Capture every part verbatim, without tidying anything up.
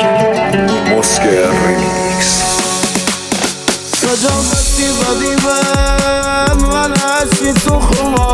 مسکر ریمیکس. خجالتی بدیبم من عشقی تو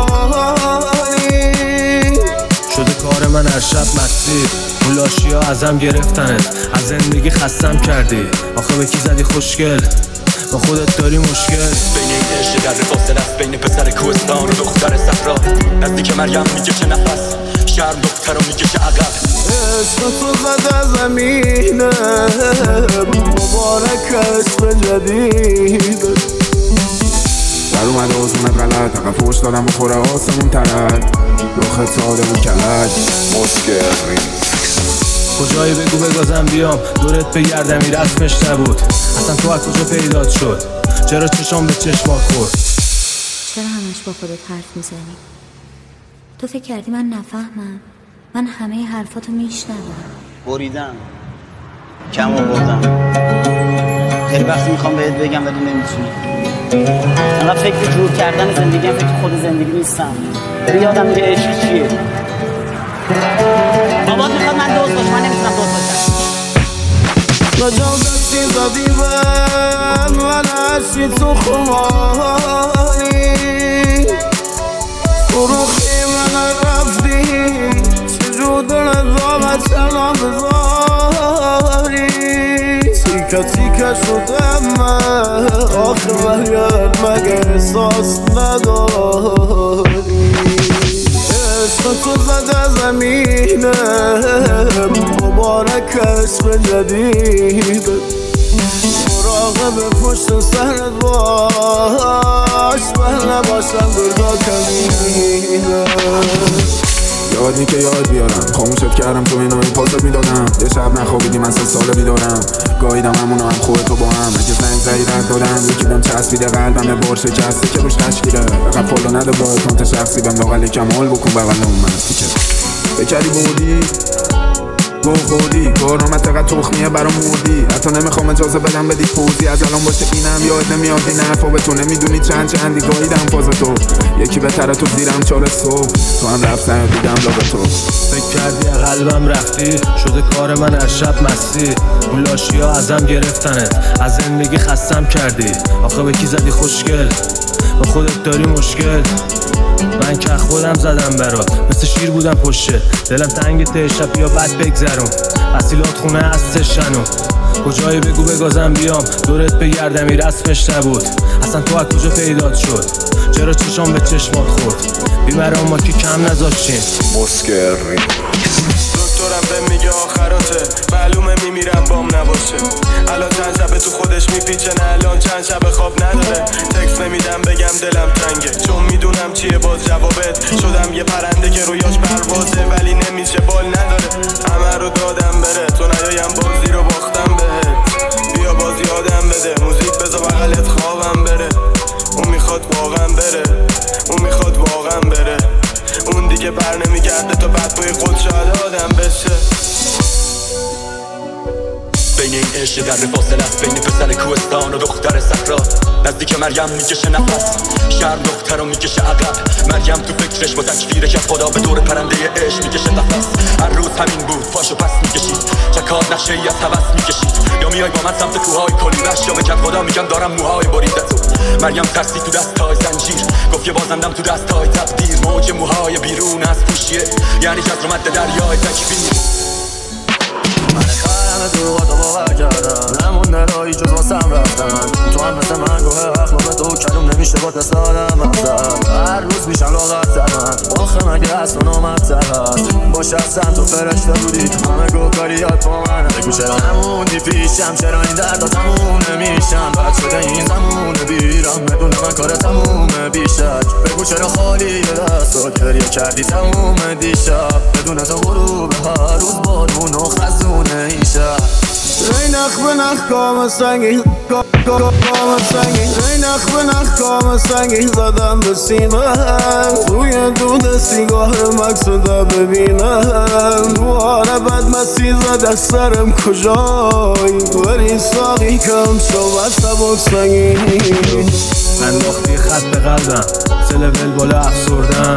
خماری شده کار من هر شب مسیر. مولاشی ها ازم گرفتنت، از زندگی خستم کردی. آخه به کی زدی خوشگل، با خودت داری مشکل. بین این عشق در فاصله است، بین پسر کوهستان و دختر صحرا. نزدیک مریم میکشه نفس، شرم دخترو میکشه عقب. عشق تو زده زمینه مبارک عشق جدید. در اومده آزمونت غلط، عقب فوش دادم بخوره آسمون ترک. روخت ساده و کلک. مسکر ریمیکس. کجایی بگو بگازم بیام، دورت بگردم این رسمش نبود. اصلا تو از کجا پیدات شد، چرا چشام به چشمات خورد؟ چرا همش با خودت حرف میزنی؟ تو فکر کردی من نفهمم؟ من همه حرفاتو میشنوم. بریدم، کم آوردم، خیلی وقتی میخوام بهت بگم ولی نمیتونم. انقدر فکر جور کردن زندگیم، فکر خود زندگی نیستم. داری یادم میگه عشق چیه. بابات میخواد من دوست باشم، من نمیتونم دوست باشم. خجالتی بدیبم من عشقی تو خماری فروخی من رفتی چجور دلت را بچنم بذاری. تیکه تیکه شدم من آخه برگرد مگه احساس نداری. عشق تو زده زمینه مبارک عشق جدید. مراقب پشت سرت باش، من نباشم دردا کمینه. یادی که یاد بیارم، خاموشت کردم تو این آیی پاست میدادم. یه شب نخوابیدی من سه ساله بیدارم. گاهیدم همونو هم خودتو با هم. اگه زنگ زدی رد دادم، یکی دم چسبیده قلبم یه بار شکسته که روش تشکیله. فقط فالو نده با اکانت شخصی بهم لاغلی کمال بکن بغل اون مستی که بکری بودی گو خودی. کارنامه تقدر تخمیه برام مردی. حتی نمیخوام اجازه بدم بدی پوزی. از الان باشه اینم یاد نمیاد این حرفا به تو. نمیدونی چند چندی گاهیدم فاز تو. یکی بهتره تو زیرم چار صبح. تو هم رفتن و دیدم لا به تو. فکر کردی قلبم رفتی، شده کار من هر شب مستی. مولاشی ها ازم گرفتنت، از زندگی خستم کردی. آخه به کی زدی خوشگل، با خودت داری مشکل. من که خودم زدم برات، مثل شیر بودم پشته. دلم تنگ ته شب یا بد بگذرم، وسیلات خونه هستش شنو. کجایی بگو بگازم بیام، دورت بگردم این رسمش نبود. اصلا تو از کجا پیدات شد، چرا چشام به چشمات خورد؟ بیمرام ما که کم نذاشتیم. مسکر ریمیکس. دکترم به میگه آخراته، معلومه میمیرم بام نباشه. الان چند شب تو خودش میپیچه، نه الان چند شب خواب نداره. تکس نمیدم بگم دلم تنگه، چون میدونم چیه باز جوابت. شدم یه پرنده که رویاش پروازه ولی نمیشه بال نداره. همه رو دادم بره، تو نیایم بازی رو باختم بهت. بیا باز یادم بده، موزیک بذار بغلت خوابم بره. اون میخواد واقعا بره، اون میخواد واقعا بره. اون دیگه بر نمیگرده تا بعد توی خود شاید آدم بشه. بین این عشق در فاصله است، بین پسر کوهستان و دختر صحرا. نزدیک مریم میکشه نفس، شرم دخترو میکشه عقب. مریم تو فکرش با تکفیرش از خدا به دور پرنده عشق میکشه نفس. هر روز همین بود، پاشو پس میکشید، چکات نقشه ای از هوس میکشید. یا میای با من سمت کوههای کلیوش، یا به کف خدا میگم دارم موهای بریده تو. مریم ترسی تو دستای زنجیر، گفت یه بازندم تو دستای تقدیر. موج موهای بیرون از پوشیه، یعنی که از رو مد دریای تکفیر. تو با تو باور کردم، نمونده رایی جز واسم رفتن. تو هم مثل من گوه اخلاق تو کلوم نمیشه با دست آدم افزد. هر روز میشم لاغرتر من، آخه مگه اصلا نامدتر هست. باشه اصلا تو فرشته بودی، همه گو کاریات با منه. بگو چرا نموندی پیشم، چرا این دردا تموم نمیشن. بد شده این زمونه بیرم، بدون من کار تمومه بیشک. بگو چرا خالی دستات گریه کردی تموم دیشب. بدون تو غروب هر روز بارون و خزونه این شب. ای نخ به نخ کام سنگی کام سنگی ای نخ به نخ کام سنگی زدم به سینم. روی دود سیگار مقصوده ببینم. دواره بد مسیح زده سرم کجایی، ولی ساقی کم شود سبک سنگی. انداختی خط به قلبم، سه لول بالا افسردن.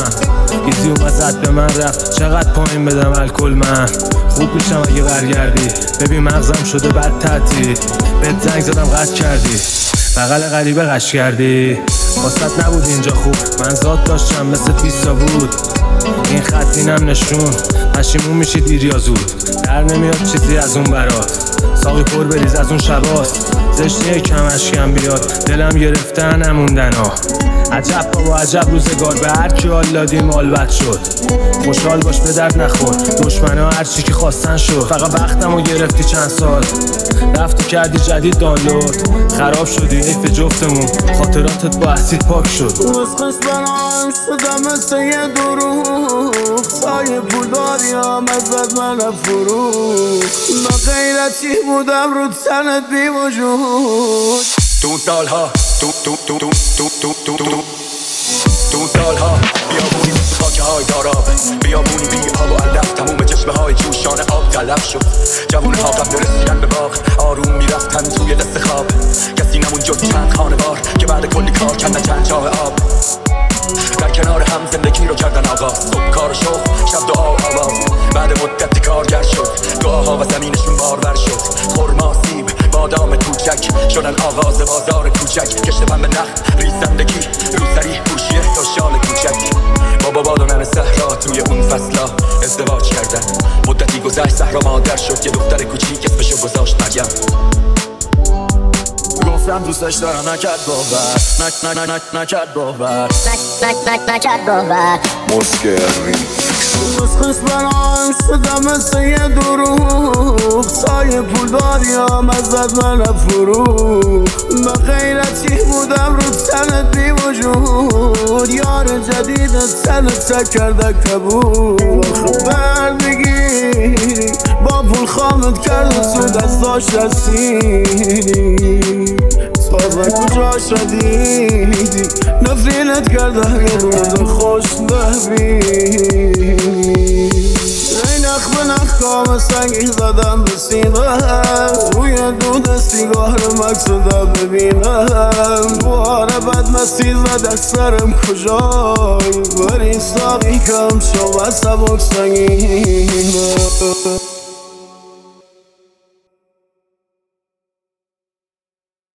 ایزی اومد زد به من رفت، چقدر پایین بدم الکل من خوب میشم اگه برگردی. ببین مغزم شده بد تعطیل، بهت زنگ زدم قطع کردی، بغل غریبه قش کردی. واسط نبود اینجا خوب، من ذات داشتم مثل بیستا بود. این خط اینم نشون پشیمون میشی دیر یا زود. در نمیاد چیزی از اون برات، ساقی پر بریز از اون شباست. زشتیه کم اشکم بیاد، دلم گرفتن نموندن ها. عجب بابا عجب روزگار، به هر کی حال دادیم مال بد شد. خوشحال باش به درد نخور، دشمنا هر چی که خواستن شد. فقط وقتمو گرفتی چند سال، رفتی کردی جدید دانلود. خراب شدی حیف جفتمون، خاطراتت با اسید پاک شد. نسخش برام شدم مثل یه دروغ، سایه پول داریم ازت من فروغ. با غیرتی بودم رو تنت بی وجود. تو اون سالها تو تو تو تو تو تو تو تو تو اون سالها بیابونی خاکه های داراب، بیابونی بی آب و علف، تموم چشمه های جوشان آب تلف شد. جوونه ها قبل رسیدن به باغ آروم میرفتن توی دست خواب. کسی نمون جز چند خانوار که بعد کلی کار کندن چند چاه آب. در کنار هم زندگی رو کردن آغاز، صبح کار و شغل شب دعا و آواز. بعد مدتی کارگر شد، دعاها و زمینشون بارور شد. خرما سیب بادام کوچک شدن آغاز بازار کوچک. کشت پنبه نخل ریزندگی روسری پوشیه تا شال کوچک. بابا باد و ننه صحرا توی اون فصلا ازدواج کردن. مدتی گذشت صحرا مادر شد، یه دختر کوچیک اسمشو گذاشت مریم. گفتم دوستش دارم نکرد باور، نک نک نک نکرد باور، نک نک نکرد باور. Moscow Remix. نسخش برام شدم مثل یه دروغ، سایه پول داریم ازت من فروغ. با غیرتی بودم رو تنت بی وجود، یار جدیدت تنت کرده کبود. خبر بگیری با پول خامت کرده تو دستاش رسیدی. تازه کجاش ردیدی نفرینت کرده یه روز خوش نبید. ای نخ به نخ کام سنگی زدم به سینم، روی دود سیگار مقصوده ببینم. بوار بد مستی زد سرم کجایی، بری ساقی کم شو و سبک سنگینم.